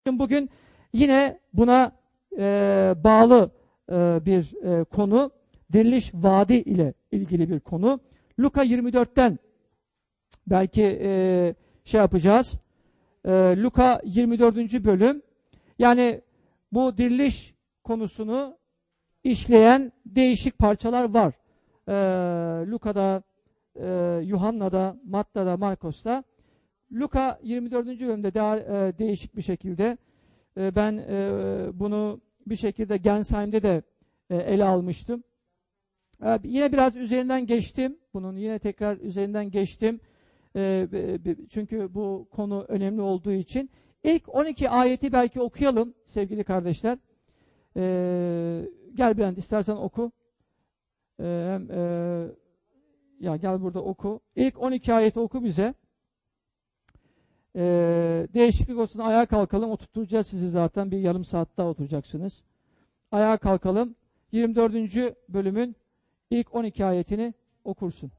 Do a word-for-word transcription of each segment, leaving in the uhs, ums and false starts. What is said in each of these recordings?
Bugün yine buna e, bağlı e, bir e, konu, diriliş vaadi ile ilgili bir konu. Luka yirmi dörtten belki e, şey yapacağız. E, Luka yirmi dördüncü bölüm. Yani bu diriliş konusunu işleyen değişik parçalar var. E, Luka'da, e, Yuhanna'da, Matta'da, Markos'ta. Luka yirmi dördüncü bölümde daha e, değişik bir şekilde e, ben e, bunu bir şekilde Gensheim'de de e, ele almıştım. E, yine biraz üzerinden geçtim. Bunun yine tekrar üzerinden geçtim. E, çünkü bu konu önemli olduğu için. İlk on iki ayeti belki okuyalım sevgili kardeşler. E, gel Bülent istersen oku. E, hem, e, ya gel burada oku. İlk on iki ayeti oku bize. Ee, değişiklik olsun, ayağa kalkalım, oturtacağız sizi zaten, bir yarım saat daha oturacaksınız. Ayağa kalkalım, yirmi dördüncü bölümün ilk on iki ayetini okursun.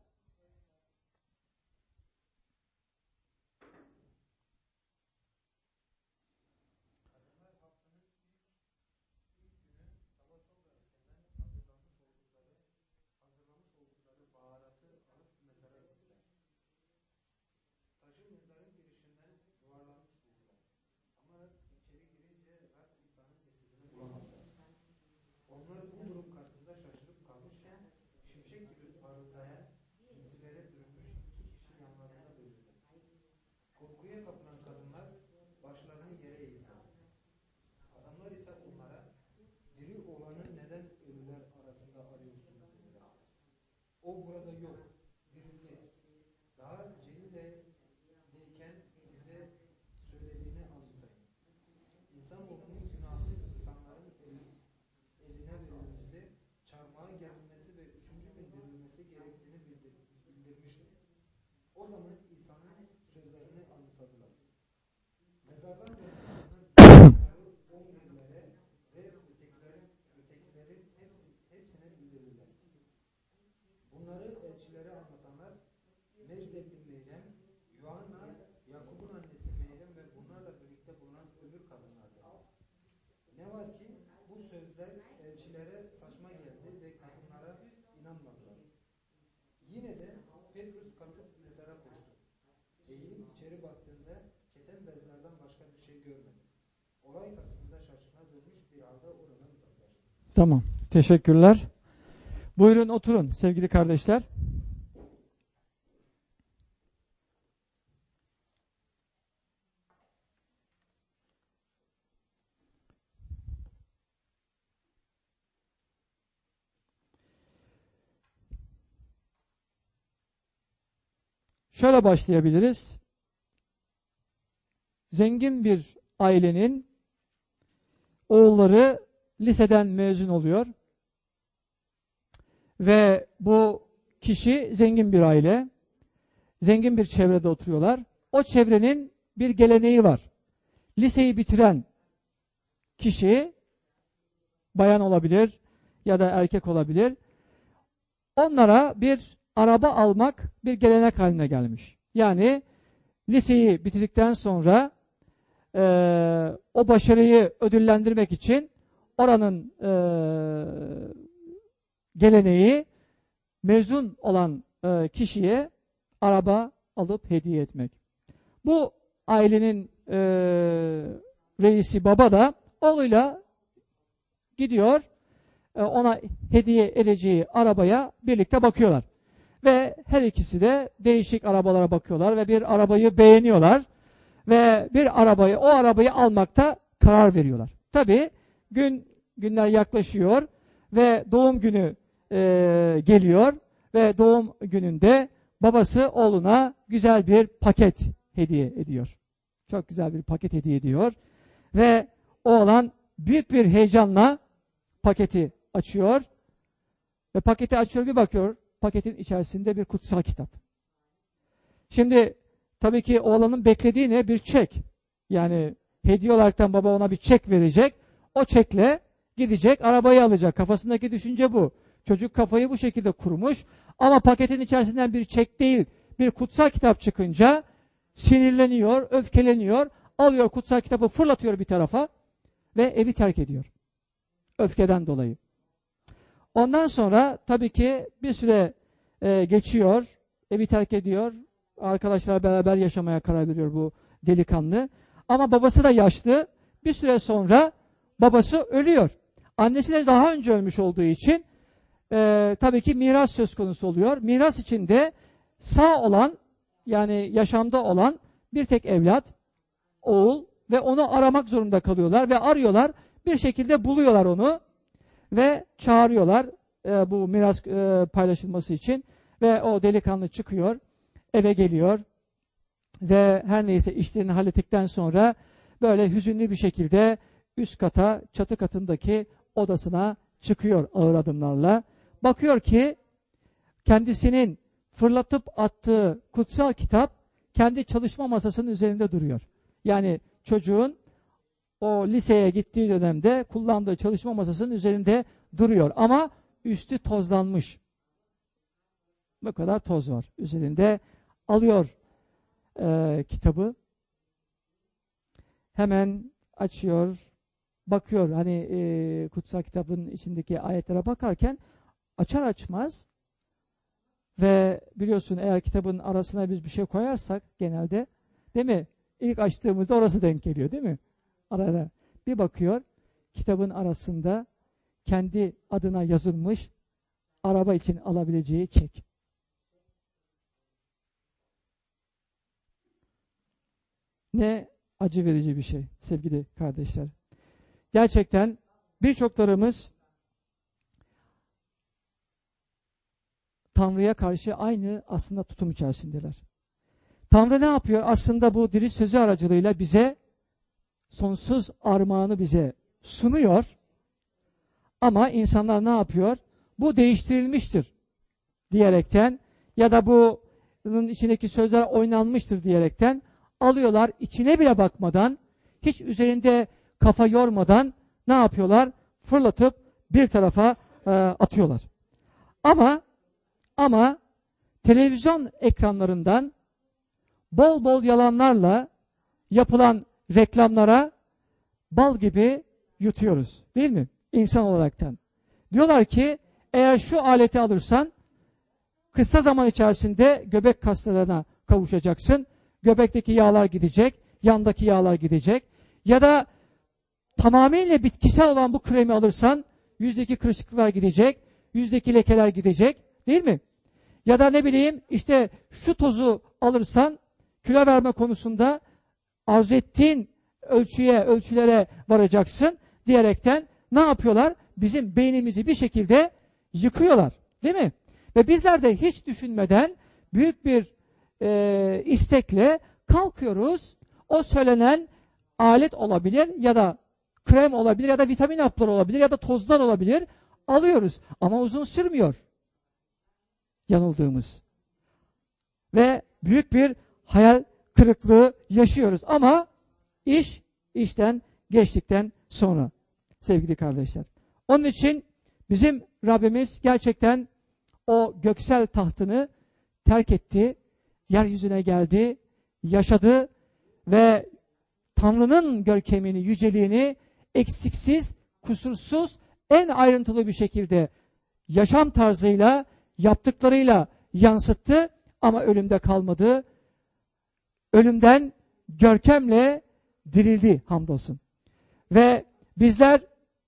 O burada yok, dirildi. Daha Celile'deyken size söylediğini anımsayın. İnsanoğlunun günahı insanların eline verilmesi, çarmıha gerilmesi ve üçüncü gün dirilmesi gerektiğini bildirmiştir. O zaman İsa'nın sözlerini anımsadılar. Mezardan döndüklerinde on günlere ve ötekilerin, ötekilerin hepsi, hepsine bildirirler. Bunları elçilere anlatanlar Mecdetli Meryem, Yuhanna, Yakup'un annesi Meryem ve bunlarla birlikte bulunan öbür kadınlardır. Ne var ki bu sözler elçilere saçma geldi ve kadınlara inanmadılar. Yine de Petrus kalkıp mezara koştu. Eğilip içeri baktığında keten bezlerden başka bir şey görmedi. Olay karşısında şaşkına dönmüş bir halde oradan uzaklaştı. Tamam, teşekkürler. Buyurun oturun sevgili kardeşler. Şöyle başlayabiliriz. Zengin bir ailenin oğulları liseden mezun oluyor. Ve bu kişi zengin bir aile, zengin bir çevrede oturuyorlar. O çevrenin bir geleneği var. Liseyi bitiren kişi, bayan olabilir ya da erkek olabilir, onlara bir araba almak bir gelenek haline gelmiş. Yani liseyi bitirdikten sonra e, o başarıyı ödüllendirmek için oranın e, geleneği mezun olan e, kişiye araba alıp hediye etmek. Bu ailenin e, reisi baba da oğluyla gidiyor, e, ona hediye edeceği arabaya birlikte bakıyorlar. Ve her ikisi de değişik arabalara bakıyorlar ve bir arabayı beğeniyorlar ve bir arabayı, o arabayı almakta karar veriyorlar. Tabii gün günler yaklaşıyor ve doğum günü e, geliyor ve doğum gününde babası oğluna güzel bir paket hediye ediyor. Çok güzel bir paket hediye ediyor ve oğlan büyük bir heyecanla paketi açıyor ve paketi açıyor, bir bakıyor, paketin içerisinde bir kutsal kitap. Şimdi tabii ki oğlanın beklediği ne? Bir çek. Yani hediye olaraktan baba ona bir çek verecek. O çekle gidecek, arabayı alacak. Kafasındaki düşünce bu. Çocuk kafayı bu şekilde kurmuş. Ama paketin içerisinden bir çek değil, bir kutsal kitap çıkınca sinirleniyor, öfkeleniyor. alıyor kutsal kitabı, fırlatıyor bir tarafa ve evi terk ediyor. Öfkeden dolayı. Ondan sonra tabii ki bir süre e, geçiyor, evi terk ediyor. Arkadaşlar beraber yaşamaya karar veriyor bu delikanlı. Ama babası da yaşlı. Bir süre sonra babası ölüyor. Annesi de daha önce ölmüş olduğu için e, tabii ki miras söz konusu oluyor. Miras içinde sağ olan, yani yaşamda olan bir tek evlat, oğul ve onu aramak zorunda kalıyorlar ve arıyorlar. Bir şekilde buluyorlar onu ve çağırıyorlar e, bu miras e, paylaşılması için ve o delikanlı çıkıyor, eve geliyor ve her neyse işlerini hallettikten sonra böyle hüzünlü bir şekilde üst kata, çatı katındaki odasına çıkıyor ağır adımlarla. Bakıyor ki kendisinin fırlatıp attığı kutsal kitap kendi çalışma masasının üzerinde duruyor. Yani çocuğun o liseye gittiği dönemde kullandığı çalışma masasının üzerinde duruyor. Ama üstü tozlanmış. Bu kadar toz var üzerinde. Alıyor e, kitabı. Hemen açıyor. Bakıyor. Hani e, kutsal kitabın içindeki ayetlere bakarken açar açmaz ve biliyorsun eğer kitabın arasına biz bir şey koyarsak genelde, değil mi? İlk açtığımızda orası denk geliyor, değil mi? Arada bir bakıyor, kitabın arasında kendi adına yazılmış araba için alabileceği çek. Ne acı verici bir şey sevgili kardeşler. Gerçekten birçoklarımız Tanrı'ya karşı aynı aslında tutum içerisindeler. Tanrı ne yapıyor? Aslında bu diri sözü aracılığıyla bize sonsuz armağanı bize sunuyor. Ama insanlar ne yapıyor? Bu değiştirilmiştir diyerekten ya da bunun içindeki sözler oynanmıştır diyerekten alıyorlar, içine bile bakmadan, hiç üzerinde kafa yormadan ne yapıyorlar? Fırlatıp bir tarafa e, atıyorlar. Ama ama televizyon ekranlarından bol bol yalanlarla yapılan reklamlara bal gibi yutuyoruz. Değil mi? İnsan olaraktan. Diyorlar ki eğer şu aleti alırsan kısa zaman içerisinde göbek kaslarına kavuşacaksın. Göbekteki yağlar gidecek, yandaki yağlar gidecek. Ya da tamamıyla bitkisel olan bu kremi alırsan yüzdeki kırışıklıklar gidecek, yüzdeki lekeler gidecek. Değil mi? Ya da ne bileyim işte şu tozu alırsan kilo verme konusunda arzu ettiğin ölçüye, ölçülere varacaksın diyerekten ne yapıyorlar? Bizim beynimizi bir şekilde yıkıyorlar. Değil mi? Ve bizler de hiç düşünmeden büyük bir e, istekle kalkıyoruz. O söylenen alet olabilir ya da krem olabilir ya da vitamin hapları olabilir ya da tozlar olabilir. Alıyoruz. Ama uzun sürmüyor. Yanıldığımız. Ve büyük bir hayal kırıklığı yaşıyoruz. Ama iş işten geçtikten sonra sevgili kardeşler. Onun için bizim Rabbimiz gerçekten o göksel tahtını terk etti, yeryüzüne geldi, yaşadı ve Tanrı'nın görkemini, yüceliğini eksiksiz, kusursuz, en ayrıntılı bir şekilde yaşam tarzıyla, yaptıklarıyla yansıttı ama ölümde kalmadı. Ölümden görkemle dirildi hamdolsun. Ve bizler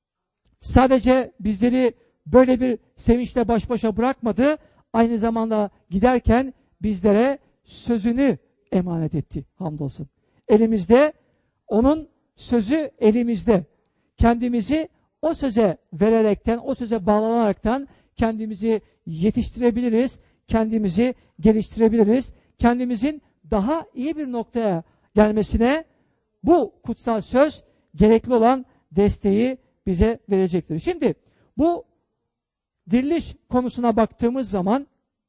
sadece bizleri böyle bir sevinçle baş başa bırakmadı, aynı zamanda giderken bizlere sözünü emanet etti hamdolsun. Elimizde, onun sözü elimizde. Kendimizi o söze vererekten, o söze bağlanaraktan kendimizi yetiştirebiliriz, kendimizi geliştirebiliriz. Kendimizin daha iyi bir noktaya gelmesine bu kutsal söz gerekli olan desteği bize verecektir. Şimdi bu diriliş konusuna baktığımız zaman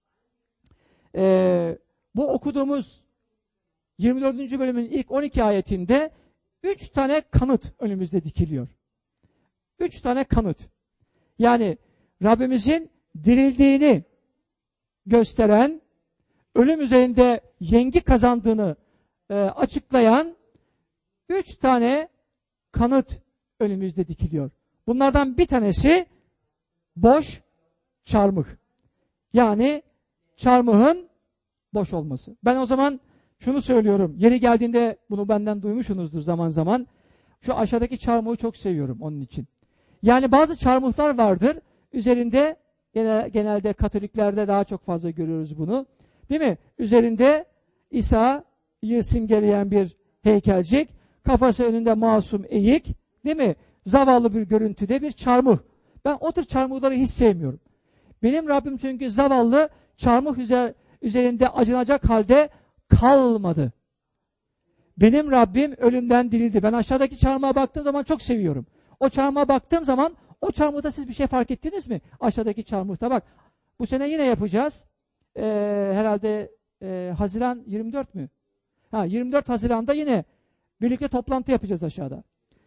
e, bu okuduğumuz yirmi dördüncü bölümün ilk on iki ayetinde üç tane kanıt önümüzde dikiliyor. Üç tane kanıt. Yani Rabbimizin dirildiğini gösteren, ölüm üzerinde yengi kazandığını e, açıklayan üç tane kanıt önümüzde dikiliyor. Bunlardan bir tanesi boş çarmıh. Yani çarmıhın boş olması. Ben o zaman şunu söylüyorum. Yeri geldiğinde bunu benden duymuşsunuzdur zaman zaman. Şu aşağıdaki çarmıhı çok seviyorum onun için. Yani bazı çarmıhlar vardır. Üzerinde genelde Katoliklerde daha çok fazla görüyoruz bunu. Değil mi? Üzerinde İsa'yı simgeleyen bir heykelcik. Kafası önünde masum eğik. Değil mi? Zavallı bir görüntüde bir çarmıh. Ben o tür çarmıhları hiç sevmiyorum. Benim Rabbim çünkü zavallı çarmıh üzer, üzerinde acınacak halde kalmadı. Benim Rabbim ölümden dirildi. Ben aşağıdaki çarmıha baktığım zaman çok seviyorum. O çarmıha baktığım zaman o çarmıhta siz bir şey fark ettiniz mi? Aşağıdaki çarmıhta bak. Bu sene yine yapacağız. Ee, herhalde e, Haziran yirmi dört mü? Ha, yirmi dört Haziran'da yine birlikte toplantı yapacağız aşağıda.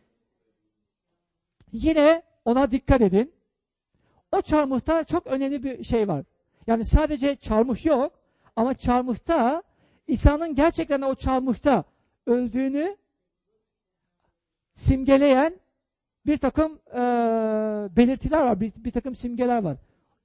Yine ona dikkat edin. O çarmıhta çok önemli bir şey var. Yani sadece çarmıh yok ama çarmıhta İsa'nın gerçekten o çarmıhta öldüğünü simgeleyen bir takım e, belirtiler var, bir, bir takım simgeler var.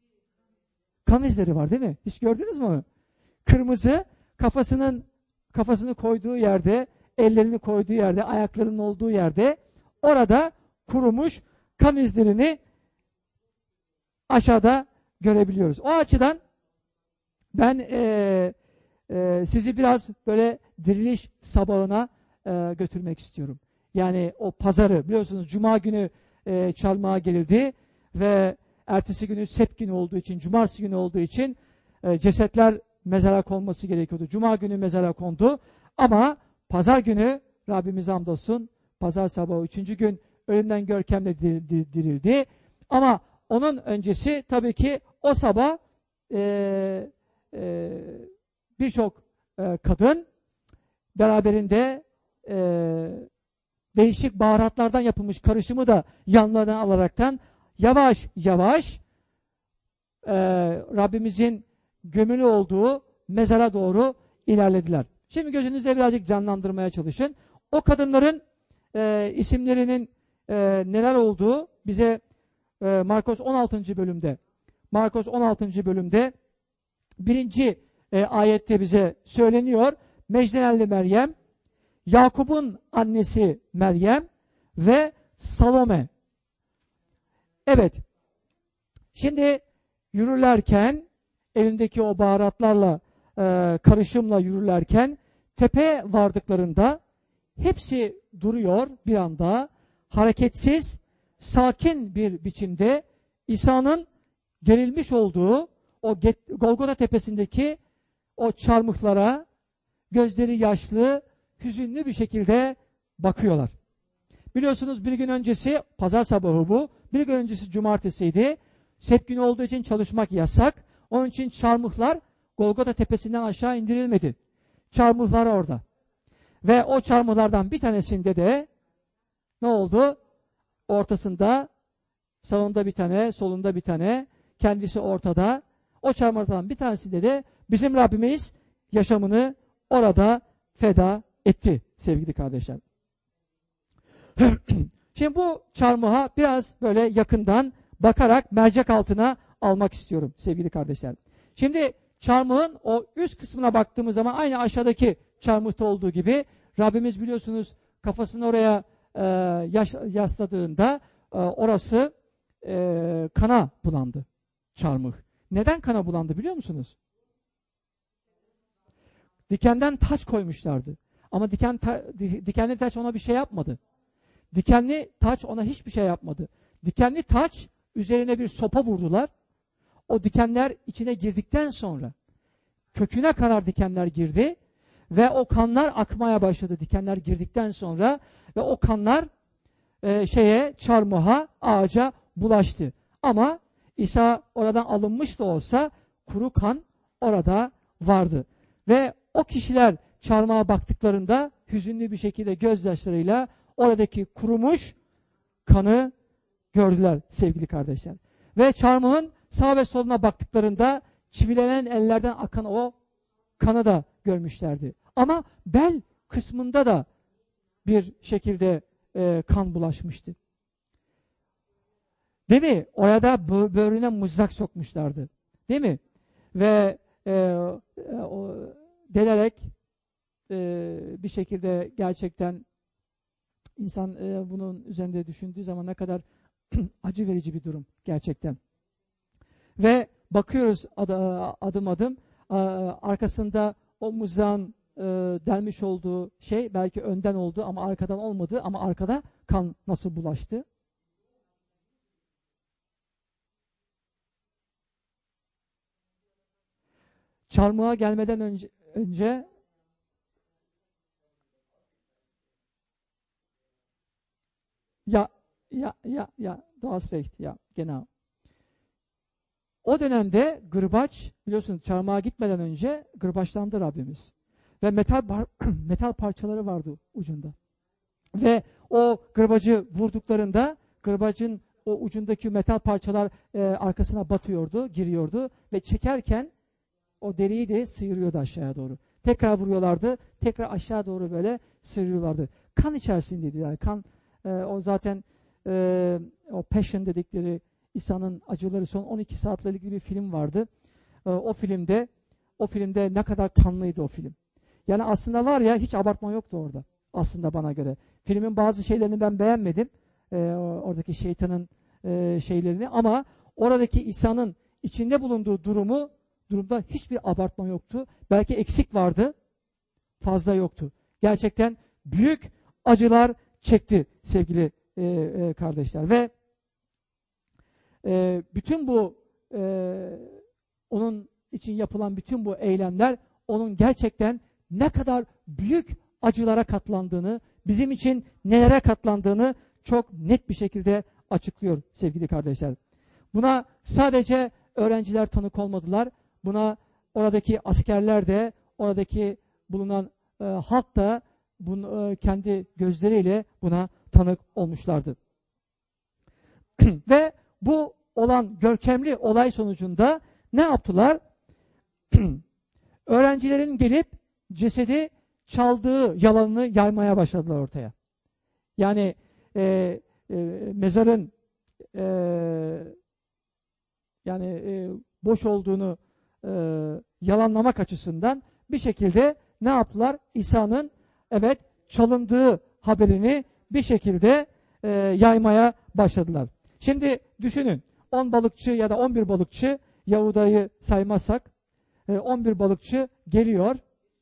Kan izleri var değil mi? Hiç gördünüz mü onu? Kırmızı, kafasının kafasını koyduğu yerde, ellerini koyduğu yerde, ayaklarının olduğu yerde orada kurumuş kan izlerini aşağıda görebiliyoruz. O açıdan ben e, e, sizi biraz böyle diriliş sabahına e, götürmek istiyorum. Yani o pazarı biliyorsunuz Cuma günü e, çalmaya gelildi ve ertesi günü Sebt günü olduğu için, Cumartesi günü olduğu için e, cesetler mezara konması gerekiyordu. Cuma günü mezara kondu ama pazar günü Rabbimiz hamdolsun pazar sabahı üçüncü gün ölümden görkemle dirildi. Ama onun öncesi tabii ki o sabah e, e, birçok e, kadın beraberinde e, değişik baharatlardan yapılmış karışımı da yanlarına alaraktan yavaş yavaş e, Rabbimizin gömülü olduğu mezara doğru ilerlediler. Şimdi gözünüzde birazcık canlandırmaya çalışın. O kadınların e, isimlerinin e, neler olduğu bize e, Markos on altıncı bölümde Markos on altıncı bölümde birinci e, ayette bize söyleniyor. Mecdelelli Meryem, Yakup'un annesi Meryem ve Salome. Evet. Şimdi yürürlerken elindeki o baharatlarla e, karışımla yürürlerken tepeye vardıklarında hepsi duruyor bir anda hareketsiz, sakin bir biçimde İsa'nın gerilmiş olduğu o Golgota tepesindeki o çarmıhlara gözleri yaşlı, hüzünlü bir şekilde bakıyorlar. Biliyorsunuz bir gün öncesi pazar sabahı bu. Bir gün öncesi cumartesiydi. Sebt günü olduğu için çalışmak yasak. Onun için çarmıhlar Golgota tepesinden aşağı indirilmedi. Çarmıhlar orada. Ve o çarmıhlardan bir tanesinde de ne oldu? Ortasında sağında bir tane, solunda bir tane, kendisi ortada. O çarmıhlardan bir tanesinde de bizim Rabbimiz yaşamını orada feda etti sevgili kardeşler. Şimdi bu çarmıha biraz böyle yakından bakarak mercek altına almak istiyorum sevgili kardeşler. Şimdi çarmıhın o üst kısmına baktığımız zaman aynı aşağıdaki çarmıhta olduğu gibi Rabbimiz biliyorsunuz kafasını oraya e, yaş, yasladığında e, orası e, kana bulandı çarmıh. Neden kana bulandı biliyor musunuz? Dikenden taç koymuşlardı. Ama diken ta, dikenli taç ona bir şey yapmadı. Dikenli taç ona hiçbir şey yapmadı. Dikenli taç üzerine bir sopa vurdular. O dikenler içine girdikten sonra köküne kadar dikenler girdi ve o kanlar akmaya başladı dikenler girdikten sonra ve o kanlar e, şeye çarmıha, ağaca bulaştı. Ama İsa oradan alınmış da olsa kuru kan orada vardı. Ve o kişiler çarmıha baktıklarında hüzünlü bir şekilde gözyaşlarıyla oradaki kurumuş kanı gördüler sevgili kardeşler. Ve çarmıhın sağ ve soluna baktıklarında çivilenen ellerden akan o kanı da görmüşlerdi. Ama bel kısmında da bir şekilde e, kan bulaşmıştı. Değil mi? Orada böğrüne mızrak sokmuşlardı. Değil mi? Ve e, e, o, delerek e, bir şekilde gerçekten insan e, bunun üzerinde düşündüğü zaman ne kadar acı verici bir durum gerçekten. Ve bakıyoruz ad, adım adım arkasında o mızrağın e, delmiş olduğu şey belki önden oldu ama arkadan olmadı, ama arkada kan nasıl bulaştı? Çarmıha gelmeden önce, önce ya ya ya ya du hast recht, ya genau. O dönemde gırbaç, biliyorsun, çarmıha gitmeden önce gırbaçlandı Rabbimiz. Ve metal par metal parçaları vardı ucunda. Ve o gırbacı vurduklarında gırbacın o ucundaki metal parçalar e, arkasına batıyordu, giriyordu ve çekerken o deriyi de sıyırıyordu aşağıya doğru. Tekrar vuruyorlardı, tekrar aşağı doğru böyle sıyırıyorlardı. Kan içerisindeydi yani. Kan, e, o zaten e, o Passion dedikleri İsa'nın acıları son on iki saatle ilgili bir film vardı. E, o filmde o filmde ne kadar kanlıydı o film. Yani aslında var ya, hiç abartma yoktu orada. Aslında bana göre. Filmin bazı şeylerini ben beğenmedim. E, oradaki şeytanın e, şeylerini, ama oradaki İsa'nın içinde bulunduğu durumu durumda hiçbir abartma yoktu. Belki eksik vardı, fazla yoktu. Gerçekten büyük acılar çekti sevgili e, e, kardeşler. Ve e, bütün bu e, onun için yapılan bütün bu eylemler onun gerçekten ne kadar büyük acılara katlandığını, bizim için nelere katlandığını çok net bir şekilde açıklıyor sevgili kardeşler. Buna sadece öğrenciler tanık olmadılar. Buna oradaki askerler de, oradaki bulunan e, halk da bunu, e, kendi gözleriyle buna tanık olmuşlardı. Ve bu olan görkemli olay sonucunda ne yaptılar? Öğrencilerin gelip cesedi çaldığı yalanını yaymaya başladılar ortaya. Yani e, e, mezarın e, yani e, boş olduğunu e, yalanlamak açısından bir şekilde ne yaptılar? İsa'nın evet çalındığı haberini bir şekilde e, yaymaya başladılar. Şimdi düşünün, on balıkçı ya da on bir balıkçı, Yahuda'yı saymazsak e, on bir balıkçı geliyor.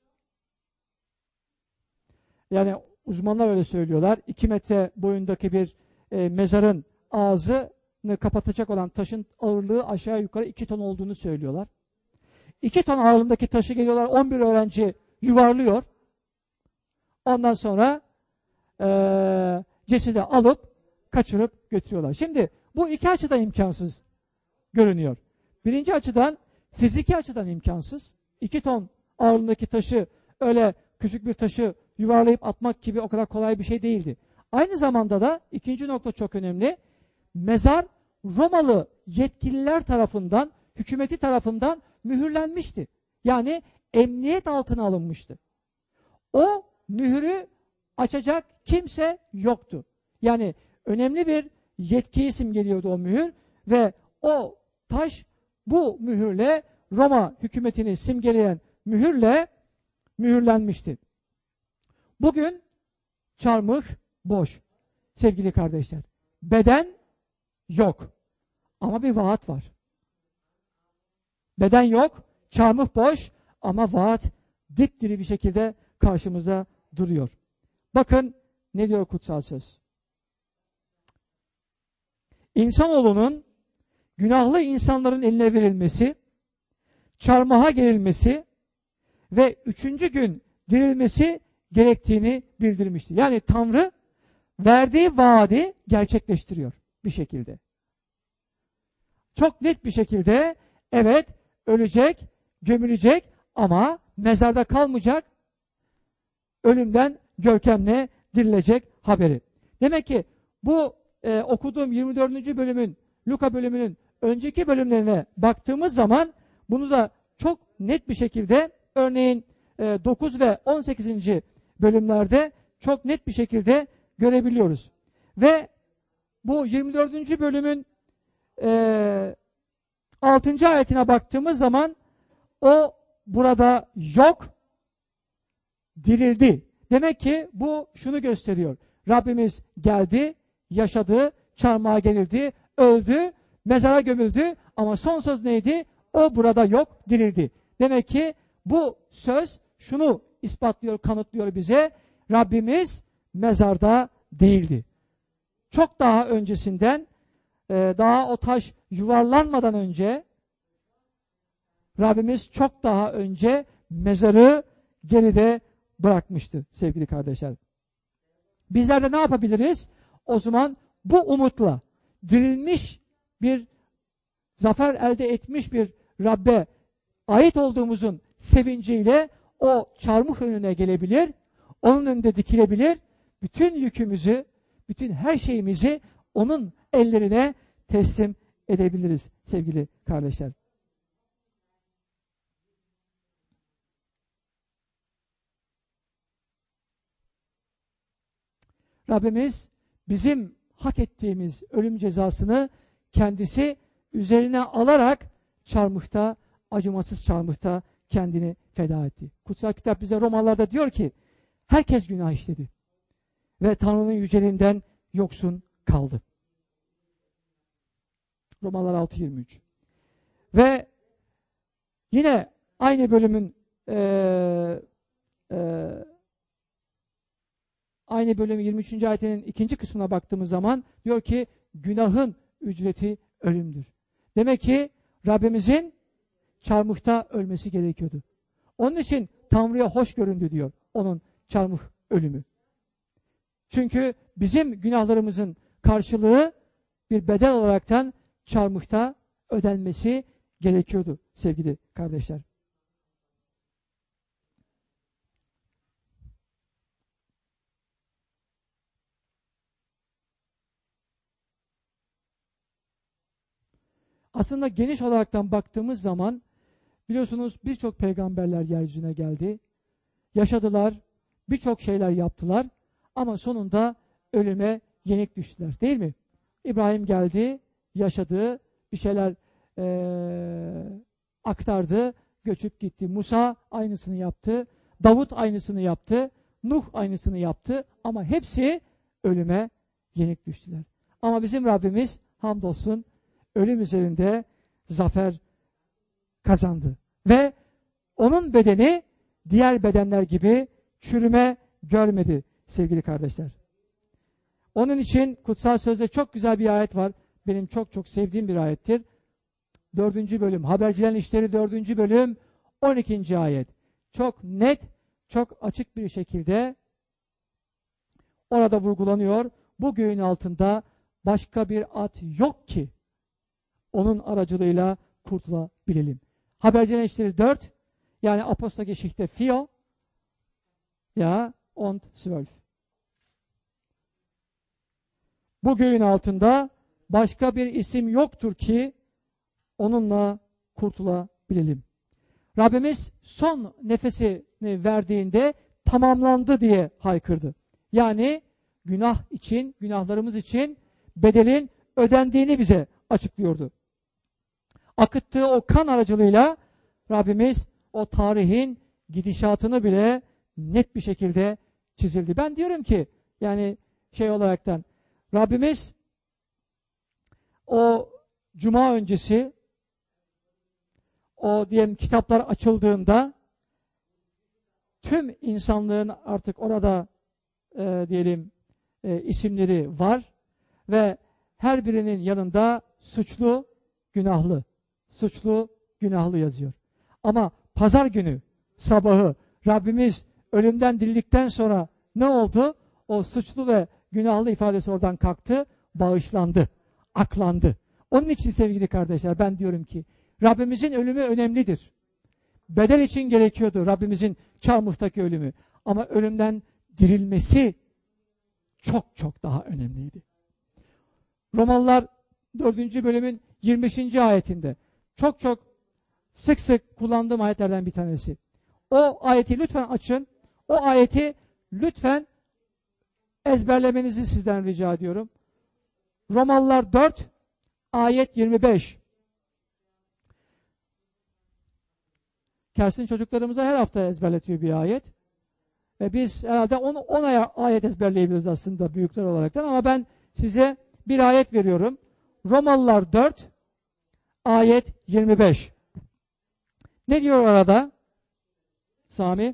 Yani uzmanlar öyle söylüyorlar. iki metre boyundaki bir e, mezarın ağzını kapatacak olan taşın ağırlığı aşağı yukarı iki ton olduğunu söylüyorlar. iki ton ağırlığındaki taşı geliyorlar, on bir öğrenci yuvarlıyor. Ondan sonra e, cesedi alıp kaçırıp götürüyorlar. Şimdi bu iki açıdan imkansız görünüyor. Birinci açıdan, fiziki açıdan imkansız. iki ton ağırlığındaki taşı, öyle küçük bir taşı yuvarlayıp atmak gibi o kadar kolay bir şey değildi. Aynı zamanda da ikinci nokta çok önemli. Mezar Romalı yetkililer tarafından, hükümeti tarafından mühürlenmişti. Yani emniyet altına alınmıştı. O mühürü açacak kimse yoktu. Yani önemli bir yetkiyi simgeliyordu o mühür ve o taş bu mühürle, Roma hükümetini simgeleyen mühürle mühürlenmişti. Bugün çarmıh boş sevgili kardeşler. Beden yok ama bir vaat var. Beden yok, çarmıh boş ama vaat dipdiri bir şekilde karşımıza duruyor. Bakın ne diyor kutsal söz. İnsanoğlunun günahlı insanların eline verilmesi, çarmıha gerilmesi ve üçüncü gün dirilmesi gerektiğini bildirmişti. Yani Tanrı verdiği vaadi gerçekleştiriyor bir şekilde. Çok net bir şekilde evet ölecek, gömülecek ama mezarda kalmayacak, ölümden görkemle dirilecek haberi. Demek ki bu e, okuduğum yirmi dördüncü bölümün, Luka bölümünün önceki bölümlerine baktığımız zaman bunu da çok net bir şekilde örneğin e, dokuz ve on sekizinci bölümlerde çok net bir şekilde görebiliyoruz. Ve bu yirmi dördüncü bölümün e, altıncı ayetine baktığımız zaman o burada yok, dirildi. Demek ki bu şunu gösteriyor. Rabbimiz geldi, yaşadı, çarmıha gerildi, öldü, mezara gömüldü ama son söz neydi? O burada yok, dirildi. Demek ki bu söz şunu ispatlıyor, kanıtlıyor bize. Rabbimiz mezarda değildi. Çok daha öncesinden, daha o taş yuvarlanmadan önce Rabbimiz çok daha önce mezarı geride bırakmıştı sevgili kardeşler. Bizler de ne yapabiliriz? O zaman bu umutla dirilmiş bir, zafer elde etmiş bir Rabbe ait olduğumuzun sevinciyle o çarmıh önüne gelebilir, onun önünde dikilebilir, bütün yükümüzü, bütün her şeyimizi onun ellerine teslim edebiliriz sevgili kardeşler. Rabbimiz bizim hak ettiğimiz ölüm cezasını kendisi üzerine alarak çarmıhta, acımasız çarmıhta kendini feda etti. Kutsal kitap bize Romalılarda diyor ki herkes günah işledi ve Tanrı'nın yüceliğinden yoksun kaldı. Romalılar altı yirmi üç. Ve yine aynı bölümün ee, ee, aynı bölümün yirmi üçüncü ayetinin ikinci kısmına baktığımız zaman diyor ki günahın ücreti ölümdür. Demek ki Rabbimizin çarmıhta ölmesi gerekiyordu. Onun için Tanrı'ya hoş göründü diyor onun çarmıh ölümü. Çünkü bizim günahlarımızın karşılığı bir bedel olaraktan çarmıhta ödenmesi gerekiyordu sevgili kardeşler. Aslında geniş olaraktan baktığımız zaman biliyorsunuz birçok peygamberler yeryüzüne geldi. Yaşadılar, birçok şeyler yaptılar ama sonunda ölüme yenik düştüler değil mi? İbrahim geldi, yaşadı, bir şeyler ee, aktardı, göçüp gitti. Musa aynısını yaptı, Davut aynısını yaptı, Nuh aynısını yaptı ama hepsi ölüme yenik düştüler. Ama bizim Rabbimiz hamdolsun ölüm üzerinde zafer kazandı. Ve onun bedeni diğer bedenler gibi çürüme görmedi sevgili kardeşler. Onun için kutsal sözde çok güzel bir ayet var. Benim çok çok sevdiğim bir ayettir. Dördüncü bölüm. Habercilerin İşleri dördüncü bölüm on ikinci ayet. Çok net, çok açık bir şekilde orada vurgulanıyor. Bu göğün altında başka bir at yok ki onun aracılığıyla kurtulabilelim. Habercilerin İşleri dört yani Apostelgeschichte vier ya und zwölf. Bu göğün altında başka bir isim yoktur ki onunla kurtulabilelim. Rabbimiz son nefesini verdiğinde tamamlandı diye haykırdı. Yani günah için, günahlarımız için bedelin ödendiğini bize açıklıyordu. Akıttığı o kan aracılığıyla Rabbimiz o tarihin gidişatını bile net bir şekilde çizildi. Ben diyorum ki yani şey olaraktan Rabbimiz o cuma öncesi o diyelim kitaplar açıldığında tüm insanlığın artık orada e, diyelim e, isimleri var ve her birinin yanında suçlu, günahlı, suçlu, günahlı yazıyor. Ama pazar günü sabahı Rabbimiz ölümden dirildikten sonra ne oldu? O suçlu ve günahlı ifadesi oradan kalktı, bağışlandı, aklandı. Onun için sevgili kardeşler ben diyorum ki Rabbimizin ölümü önemlidir. Bedel için gerekiyordu Rabbimizin çarmıhtaki ölümü. Ama ölümden dirilmesi çok çok daha önemliydi. Romalılar dördüncü bölümün yirmi beşinci ayetinde çok çok sık sık kullandığım ayetlerden bir tanesi. O ayeti lütfen açın. O ayeti lütfen ezberlemenizi sizden rica ediyorum. Romalılar dört, ayet yirmi beş. Kersin çocuklarımıza her hafta ezberletiyor bir ayet. Ve biz herhalde on ayet ezberleyebiliriz aslında büyükler olaraktan, ama ben size bir ayet veriyorum. Romalılar dört, ayet yirmi beş. Ne diyor orada? Sami?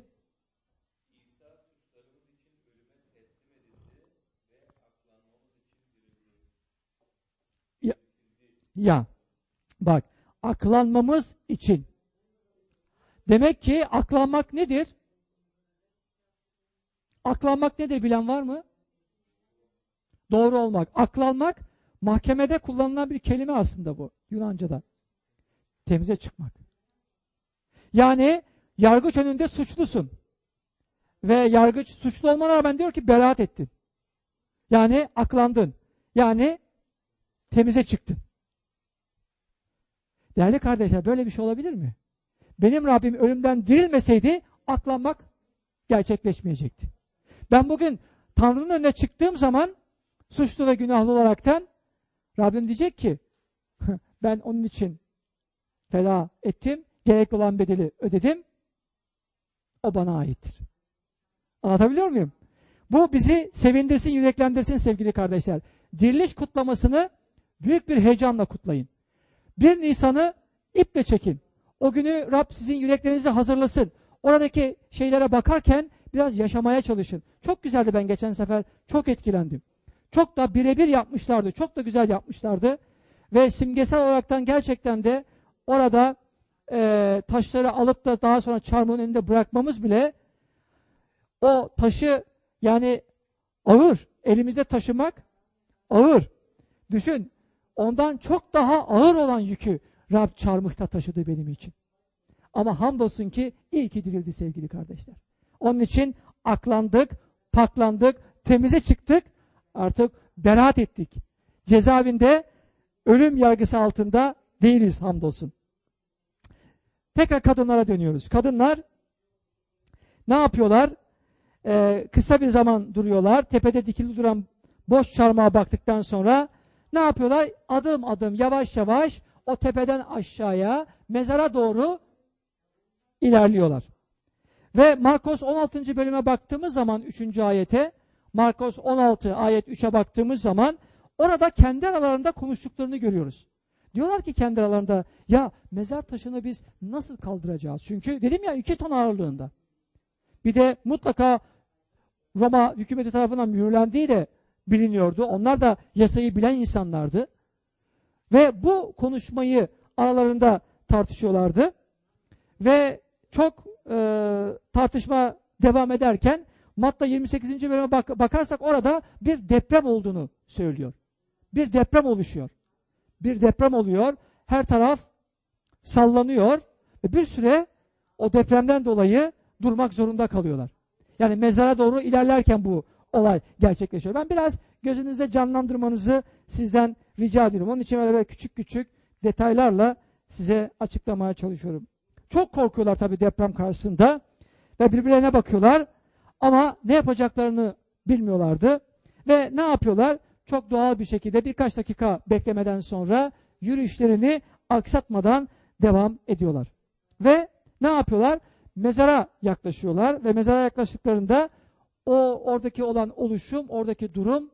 Ya, ya bak, aklanmamız için. Demek ki aklanmak nedir? Aklanmak nedir bilen var mı? Doğru olmak. Aklanmak mahkemede kullanılan bir kelime aslında bu. Yunanca'da. Temize çıkmak. Yani yargıç önünde suçlusun. Ve yargıç suçlu olmana rağmen diyor ki beraat ettin. Yani aklandın. Yani temize çıktın. Değerli kardeşler, böyle bir şey olabilir mi? Benim Rabbim ölümden dirilmeseydi aklanmak gerçekleşmeyecekti. Ben bugün Tanrı'nın önüne çıktığım zaman suçlu ve günahlı olaraktan Rabbim diyecek ki ben onun için feda ettim, gerekli olan bedeli ödedim, o bana aittir. Anlatabiliyor muyum? Bu bizi sevindirsin, yüreklendirsin sevgili kardeşler. Diriliş kutlamasını büyük bir heyecanla kutlayın. bir Nisan'ı iple çekin. O günü Rab sizin yüreklerinizi hazırlasın. Oradaki şeylere bakarken biraz yaşamaya çalışın. Çok güzeldi, ben geçen sefer çok etkilendim. Çok da birebir yapmışlardı, çok da güzel yapmışlardı. Ve simgesel olaraktan gerçekten de orada e, taşları alıp da daha sonra çarmıhın önünde bırakmamız bile, o taşı, yani ağır, elimizde taşımak ağır. Düşün, ondan çok daha ağır olan yükü Rab çarmıhta taşıdı benim için. Ama hamdolsun ki iyi ki dirildi sevgili kardeşler. Onun için aklandık, paklandık, temize çıktık, artık beraat ettik. Cezaevinde ölüm yargısı altında değiliz hamdolsun. Tekrar kadınlara dönüyoruz. Kadınlar ne yapıyorlar? Ee, kısa bir zaman duruyorlar. Tepede dikili duran boş çarmıha baktıktan sonra ne yapıyorlar? Adım adım, yavaş yavaş o tepeden aşağıya, mezara doğru ilerliyorlar. Ve Markos on altıncı bölüme baktığımız zaman, üçüncü ayete, Markos on altı ayet üçe baktığımız zaman orada kendi aralarında konuştuklarını görüyoruz. Diyorlar ki kendi aralarında, ya mezar taşını biz nasıl kaldıracağız? Çünkü dedim ya, iki ton ağırlığında. Bir de mutlaka Roma hükümeti tarafından mühürlendiği de biliniyordu. Onlar da yasayı bilen insanlardı. Ve bu konuşmayı aralarında tartışıyorlardı. Ve çok e, tartışma devam ederken Matta yirmi sekizinci bölüme bak bakarsak orada bir deprem olduğunu söylüyor. Bir deprem oluşuyor. Bir deprem oluyor. Her taraf sallanıyor. Ve bir süre o depremden dolayı durmak zorunda kalıyorlar. Yani mezara doğru ilerlerken bu olay gerçekleşiyor. Ben biraz gözünüzde canlandırmanızı sizden rica ediyorum. Onun için böyle küçük küçük detaylarla size açıklamaya çalışıyorum. Çok korkuyorlar tabii deprem karşısında ve birbirlerine bakıyorlar ama ne yapacaklarını bilmiyorlardı. Ve ne yapıyorlar? Çok doğal bir şekilde birkaç dakika beklemeden sonra yürüyüşlerini aksatmadan devam ediyorlar. Ve ne yapıyorlar? Mezara yaklaşıyorlar ve mezara yaklaştıklarında o oradaki olan oluşum, oradaki durum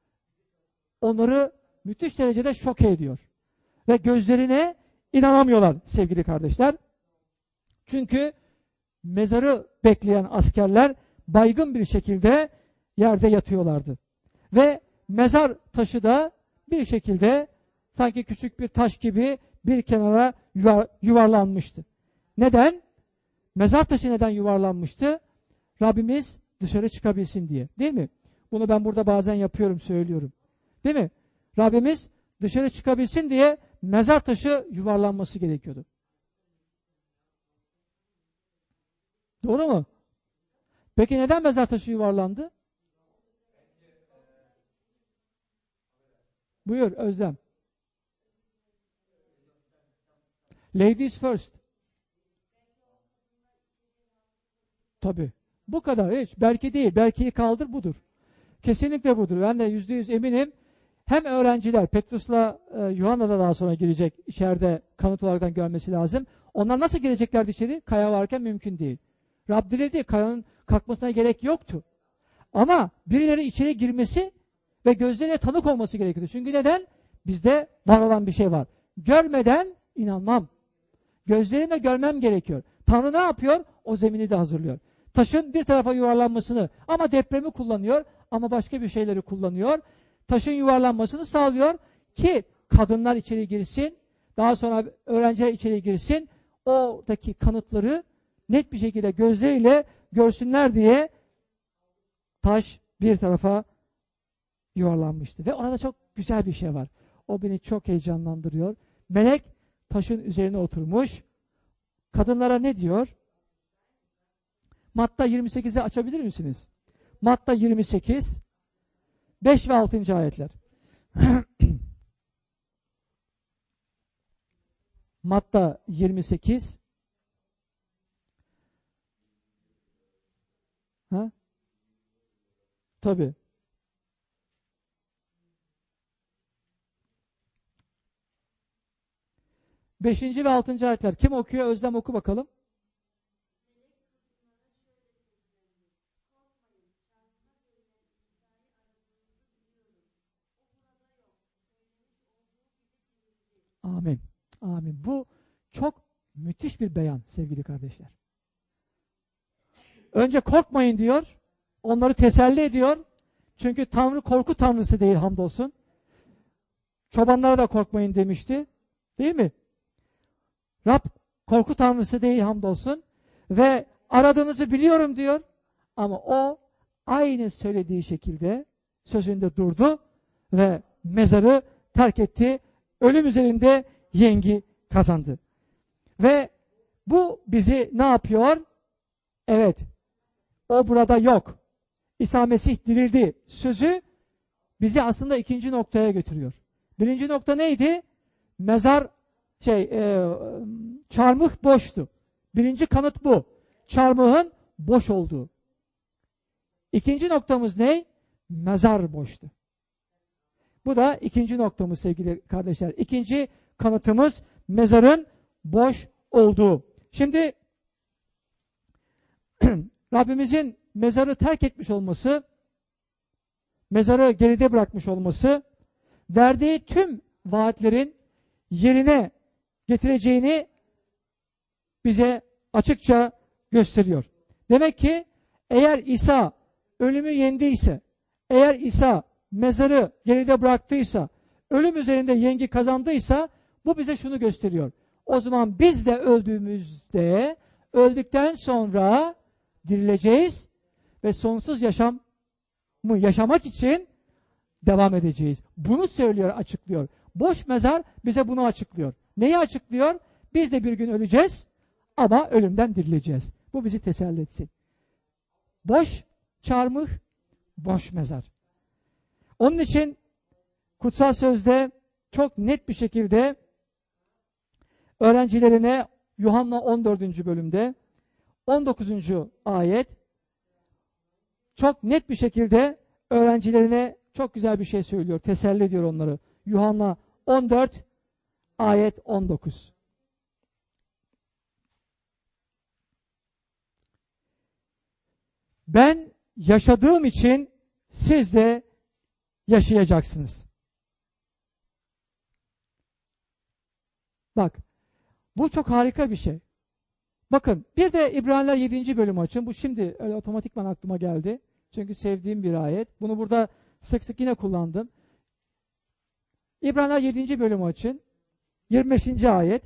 onları müthiş derecede şok ediyor. Ve gözlerine inanamıyorlar sevgili kardeşler. Çünkü mezarı bekleyen askerler baygın bir şekilde yerde yatıyorlardı. Ve mezar taşı da bir şekilde sanki küçük bir taş gibi bir kenara yuvar, yuvarlanmıştı. Neden? Mezar taşı neden yuvarlanmıştı? Rabbimiz dışarı çıkabilsin diye. Değil mi? Bunu ben burada bazen yapıyorum, söylüyorum. Değil mi? Rabbimiz dışarı çıkabilsin diye mezar taşı yuvarlanması gerekiyordu. Doğru mu? Peki neden mezar taşı yuvarlandı? Buyur Özlem. Ladies first. Tabii. Bu kadar hiç. Belki değil. Belki kaldır budur. Kesinlikle budur. Ben de yüzde yüz eminim. Hem öğrenciler, Petrus'la e, Yuhanna da daha sonra girecek, içeride kanıt olarak görmesi lazım. Onlar nasıl gireceklerdi içeri? Kaya varken mümkün değil. Rab diledi, kayanın kalkmasına gerek yoktu. Ama birileri içeri girmesi ve gözlerine tanık olması gerekiyordu. Çünkü neden? Bizde var olan bir şey var. Görmeden inanmam. Gözlerimle görmem gerekiyor. Tanrı ne yapıyor? O zemini de hazırlıyor. Taşın bir tarafa yuvarlanmasını ama depremi kullanıyor ama başka bir şeyleri kullanıyor. Taşın yuvarlanmasını sağlıyor ki kadınlar içeri girsin, daha sonra öğrenciler içeri girsin, oradaki kanıtları net bir şekilde gözleriyle görsünler diye taş bir tarafa yuvarlanmıştı. Ve orada çok güzel bir şey var. O beni çok heyecanlandırıyor. Melek taşın üzerine oturmuş. Kadınlara ne diyor? Matta yirmi sekizi açabilir misiniz? Matta yirmi sekiz beş ve altıncı ayetler. Matta yirmi sekiz Ha? Tabii. Beşinci ve altıncı ayetler. Kim okuyor? Özlem oku bakalım. Amin. Amin. Bu çok müthiş bir beyan sevgili kardeşler. Önce korkmayın diyor. Onları teselli ediyor. Çünkü Tanrı korku tanrısı değil hamdolsun. Çobanlara da korkmayın demişti. Değil mi? Rab korku tanrısı değil hamdolsun. Ve aradığınızı biliyorum diyor. Ama o aynı söylediği şekilde sözünde durdu ve mezarı terk etti. Ölüm üzerinde yengi kazandı. Ve bu bizi ne yapıyor? Evet, o burada yok. İsa Mesih dirildi. Sözü bizi aslında ikinci noktaya götürüyor. Birinci nokta neydi? Mezar, şey, e, çarmıh boştu. Birinci kanıt bu. Çarmıhın boş olduğu. İkinci noktamız ne? Mezar boştu. Bu da ikinci noktamız sevgili kardeşler. İkinci kanıtımız mezarın boş olduğu. Şimdi Rabbimizin mezarı terk etmiş olması, mezarı geride bırakmış olması, verdiği tüm vaatlerin yerine getireceğini bize açıkça gösteriyor. Demek ki eğer İsa ölümü yendiyse, eğer İsa mezarı geride bıraktıysa, ölüm üzerinde yengi kazandıysa, bu bize şunu gösteriyor. O zaman biz de öldüğümüzde, öldükten sonra dirileceğiz ve sonsuz yaşamı yaşamak için devam edeceğiz. Bunu söylüyor, açıklıyor. Boş mezar bize bunu açıklıyor. Neyi açıklıyor? Biz de bir gün öleceğiz ama ölümden dirileceğiz. Bu bizi teselli etsin. Boş çarmıh, boş mezar. Onun için kutsal sözde çok net bir şekilde öğrencilerine Yuhanna on dördüncü bölümde on dokuzuncu ayet çok net bir şekilde öğrencilerine çok güzel bir şey söylüyor. Teselli ediyor onları. Yuhanna on dört ayet on dokuz. Ben yaşadığım için siz de yaşayacaksınız. Bak, bu çok harika bir şey. Bakın, bir de İbraniler yedinci bölümü açın. Bu şimdi öyle otomatikman aklıma geldi. Çünkü sevdiğim bir ayet. Bunu burada sık sık yine kullandım. İbraniler yedinci bölümü açın. yirmi beşinci ayet.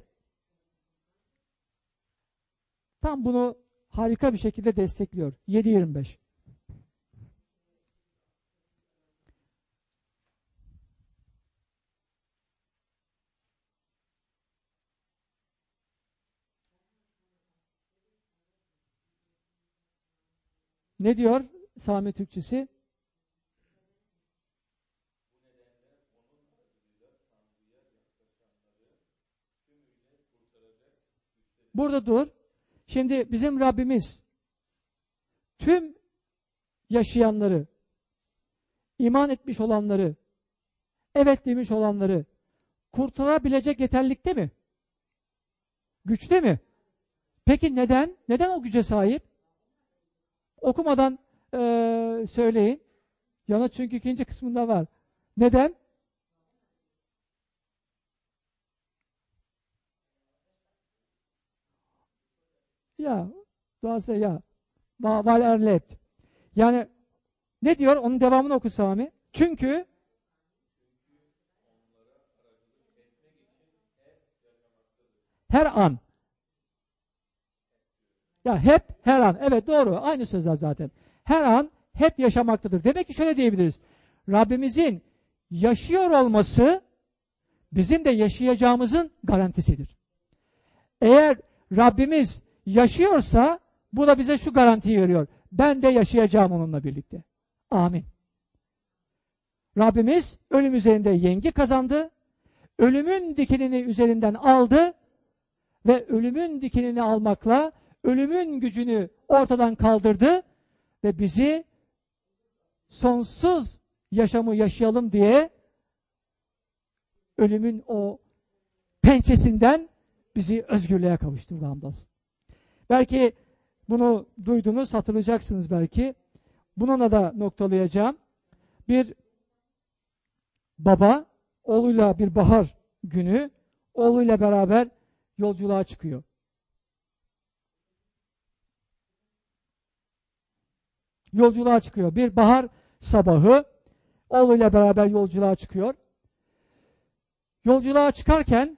Tam bunu harika bir şekilde destekliyor. yedi yirmi beş. Ne diyor Sami Türkçesi? Burada dur. Şimdi bizim Rabbimiz tüm yaşayanları iman etmiş olanları, evet demiş olanları kurtarabilecek yeterlikte mi? Güçte mi? Peki neden? Neden o güce sahip? Okumadan ee, söyleyin. Yanıt çünkü ikinci kısmında var. Neden? Ya, duası ya. Val erlebt. Yani ne diyor? Onun devamını oku Sami. Çünkü her an. Ya hep, her an. Evet doğru. Aynı sözler zaten. Her an hep yaşamaktadır. Demek ki şöyle diyebiliriz. Rabbimizin yaşıyor olması bizim de yaşayacağımızın garantisidir. Eğer Rabbimiz yaşıyorsa bu da bize şu garantiyi veriyor. Ben de yaşayacağım onunla birlikte. Amin. Rabbimiz ölüm üzerinde yengi kazandı. Ölümün dikenini üzerinden aldı ve ölümün dikenini almakla ölümün gücünü ortadan kaldırdı ve bizi sonsuz yaşamı yaşayalım diye ölümün o pençesinden bizi özgürlüğe kavuşturdu hamdolsun. Belki bunu duydunuz, hatırlayacaksınız belki. Bununla da noktalayacağım. Bir baba oğluyla bir bahar günü oğluyla beraber yolculuğa çıkıyor. Yolculuğa çıkıyor. Bir bahar sabahı oğluyla beraber yolculuğa çıkıyor. Yolculuğa çıkarken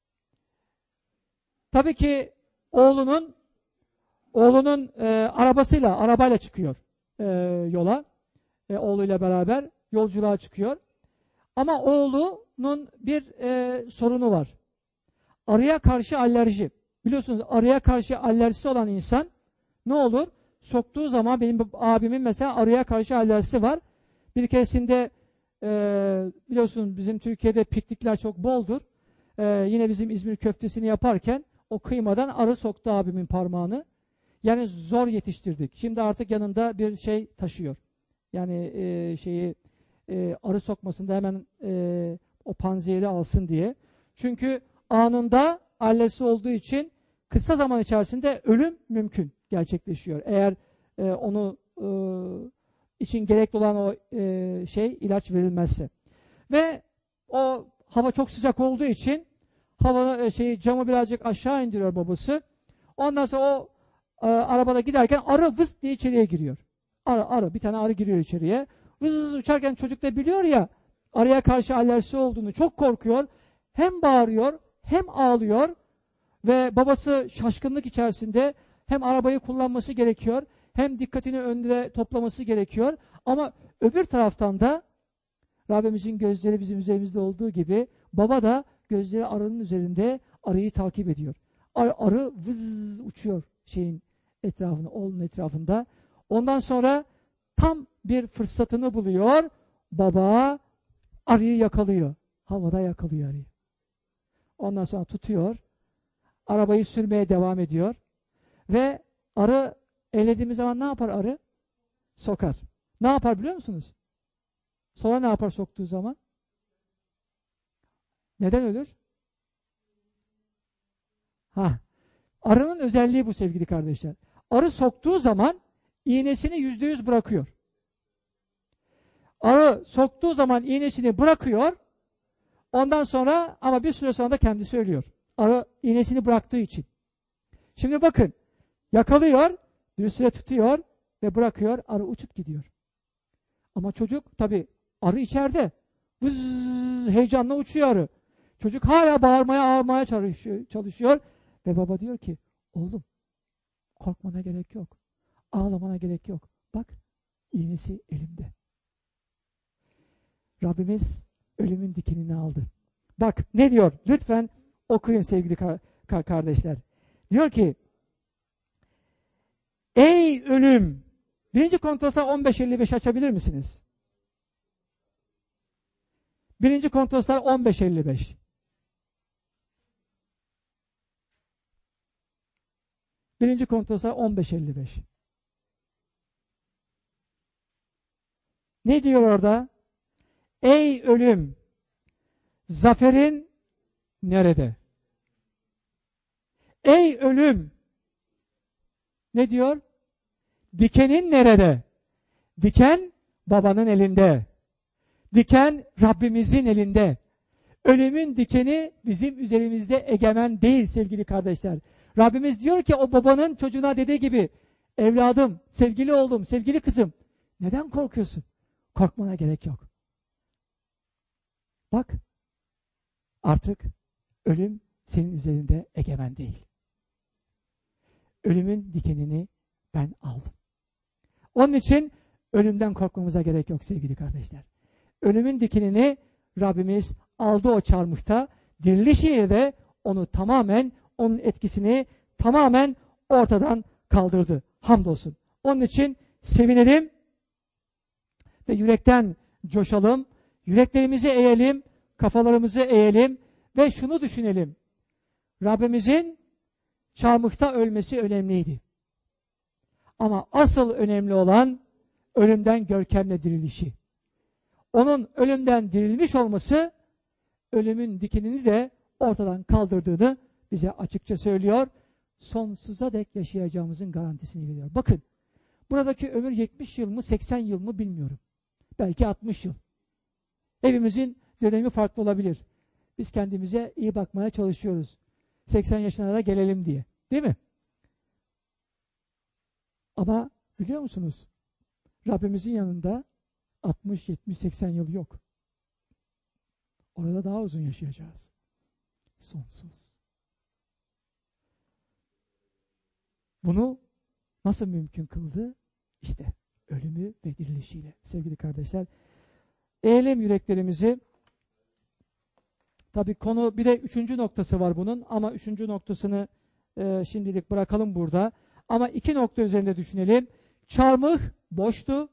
tabii ki oğlunun oğlunun e, arabasıyla, arabayla çıkıyor e, yola. E, oğluyla beraber yolculuğa çıkıyor. Ama oğlunun bir e, sorunu var. Arıya karşı alerji. Biliyorsunuz arıya karşı alerjisi olan insan ne olur? Soktuğu zaman benim abimin mesela arıya karşı alerjisi var. Bir keresinde e, biliyorsunuz bizim Türkiye'de piknikler çok boldur. E, yine bizim İzmir köftesini yaparken o kıymadan arı soktu abimin parmağını. Yani zor yetiştirdik. Şimdi artık yanında bir şey taşıyor. Yani e, şeyi e, arı sokmasında hemen e, o panzehiri alsın diye. Çünkü anında alerjisi olduğu için kısa zaman içerisinde ölüm mümkün gerçekleşiyor. Eğer e, onu e, için gerekli olan o e, şey ilaç verilmezse. Ve o hava çok sıcak olduğu için hava e, şeyi camı birazcık aşağı indiriyor babası. Ondan sonra o e, arabada giderken arı vız diye içeriye giriyor. Arı, arı, bir tane arı giriyor içeriye. Vız vız uçarken çocuk da biliyor ya arıya karşı alerjisi olduğunu çok korkuyor. Hem bağırıyor hem ağlıyor ve babası şaşkınlık içerisinde hem arabayı kullanması gerekiyor hem dikkatini önde toplaması gerekiyor. Ama öbür taraftan da Rabbimizin gözleri bizim üzerimizde olduğu gibi baba da gözleri arının üzerinde arıyı takip ediyor. Arı, arı vız uçuyor şeyin etrafında, oğlunun etrafında. Ondan sonra tam bir fırsatını buluyor. Baba arıyı yakalıyor. Havada yakalıyor arıyı. Ondan sonra tutuyor. Arabayı sürmeye devam ediyor. Ve arı ellediğimiz zaman ne yapar arı? Sokar. Ne yapar biliyor musunuz? Sonra ne yapar soktuğu zaman? Neden ölür? Ha. Arının özelliği bu sevgili kardeşler. Arı soktuğu zaman iğnesini yüzde yüz bırakıyor. Arı soktuğu zaman iğnesini bırakıyor. Ondan sonra ama bir süre sonra da kendisi ölüyor. Arı iğnesini bıraktığı için. Şimdi bakın. Yakalıyor, bir süre tutuyor ve bırakıyor. Arı uçup gidiyor. Ama çocuk tabii arı içeride. Vız, heyecanla uçuyor arı. Çocuk hala bağırmaya ağırmaya çalışıyor, çalışıyor. Ve baba diyor ki oğlum korkmana gerek yok. Ağlamana gerek yok. Bak iğnesi elimde. Rabbimiz ölümün dikenini aldı. Bak ne diyor? Lütfen okuyun sevgili kar kar kardeşler. Diyor ki ey ölüm! Birinci Kontraslar on beş elli beş açabilir misiniz? Birinci Kontraslar on beş elli beş. Birinci Kontraslar on beş elli beş. Ne diyor orada? Ey ölüm, zaferin nerede? Ey ölüm, ne diyor? Dikenin nerede? Diken babanın elinde. Diken Rabbimizin elinde. Ölümün dikeni bizim üzerimizde egemen değil sevgili kardeşler. Rabbimiz diyor ki o babanın çocuğuna dediği gibi, evladım, sevgili oğlum, sevgili kızım, neden korkuyorsun? Korkmana gerek yok. Bak, artık ölüm senin üzerinde egemen değil. Ölümün dikenini ben aldım. Onun için ölümden korkmamıza gerek yok sevgili kardeşler. Ölümün dikenini Rabbimiz aldı o çarmıhta, dirilişiyle de onu tamamen, onun etkisini tamamen ortadan kaldırdı. Hamdolsun. Onun için sevinelim ve yürekten coşalım, yüreklerimizi eğelim, kafalarımızı eğelim ve şunu düşünelim. Rabbimizin çarmıhta ölmesi önemliydi. Ama asıl önemli olan ölümden görkemle dirilişi. Onun ölümden dirilmiş olması, ölümün dikenini de ortadan kaldırdığını bize açıkça söylüyor. Sonsuza dek yaşayacağımızın garantisini veriyor. Bakın, buradaki ömür yetmiş yıl mı, seksen yıl mı bilmiyorum. Belki altmış yıl. Evimizin dönemi farklı olabilir. Biz kendimize iyi bakmaya çalışıyoruz. seksen yaşına da gelelim diye. Değil mi? Ama biliyor musunuz? Rabbimizin yanında altmış, yetmiş, seksen yıl yok. Orada daha uzun yaşayacağız. Sonsuz. Bunu nasıl mümkün kıldı? İşte ölümü ve dirilişiyle. Sevgili kardeşler, eğelim yüreklerimizi. Tabii konu, bir de üçüncü noktası var bunun, ama üçüncü noktasını e, şimdilik bırakalım burada. Ama iki nokta üzerinde düşünelim. Çarmıh boştu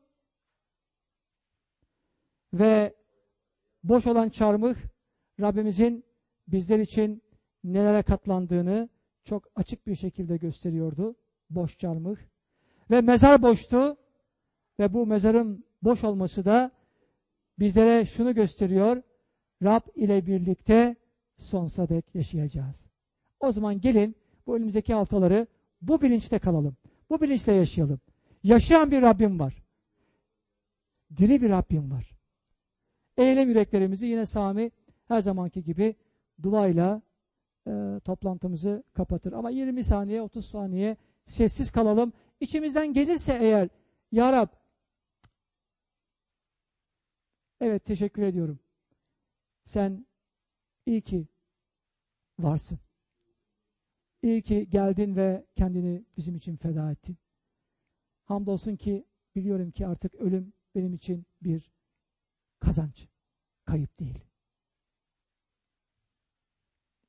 ve boş olan çarmıh Rabbimizin bizler için nelere katlandığını çok açık bir şekilde gösteriyordu. Boş çarmıh. Ve mezar boştu ve bu mezarın boş olması da bizlere şunu gösteriyor: Rab ile birlikte sonsuza dek yaşayacağız. O zaman gelin bu önümüzdeki haftaları bu bilinçte kalalım. Bu bilinçle yaşayalım. Yaşayan bir Rabbim var. Diri bir Rabbim var. Eğilim yüreklerimizi, yine Sami her zamanki gibi duayla e, toplantımızı kapatır. Ama yirmi saniye, otuz saniye sessiz kalalım. İçimizden gelirse eğer, Ya Rab, evet teşekkür ediyorum. Sen iyi ki varsın. İyi ki geldin ve kendini bizim için feda ettin. Hamdolsun ki biliyorum ki artık ölüm benim için bir kazanç, kayıp değil.